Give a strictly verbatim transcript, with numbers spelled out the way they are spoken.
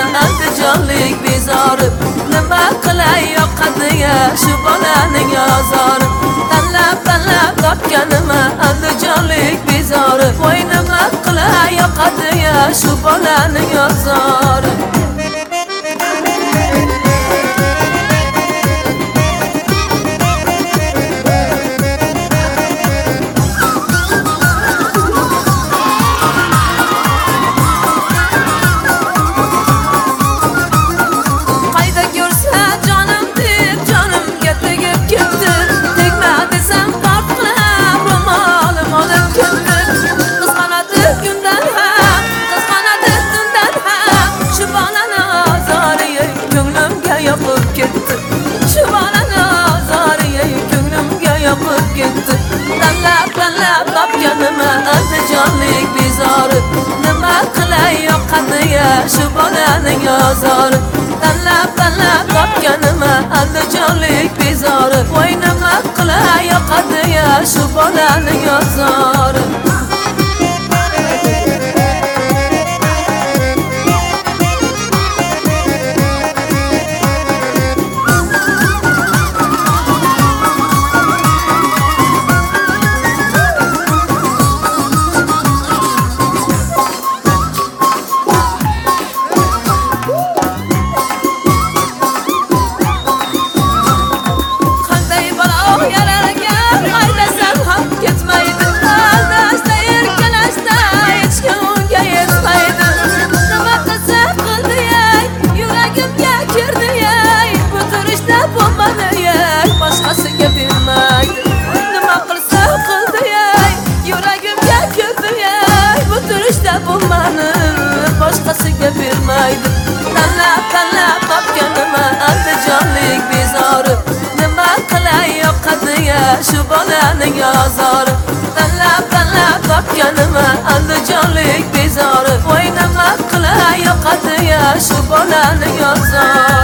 andijonlik bezori. Nima qilay yoqadiya shu bolaning ozori. Tanlab tanlab topganima andijonlik bezori. Voy nima qilay yoqadiya shu bolaning ozori. Tanlab tanlab topganima andijonlik bezori. Nima qilay yoqadiya shu bolaning ozori. Tanlab tanlab topganima andijonlik bezori. Voy nima qilay yoqadiya shu bolaning ozori. Boshqasiga bermaydi. Nima qilsa qildi-yey, yuragimga kirdi-yey. Bu turishda bu meni boshqasiga bermaydi. Tanlab tanlab topganima andijonlik bezori. Nima qilay yoqadiya shu bolaning ozori. Tanlab tanlab topganima andijonlik bezori. Voy nima qilay yoqadiya shu bolaning ozori.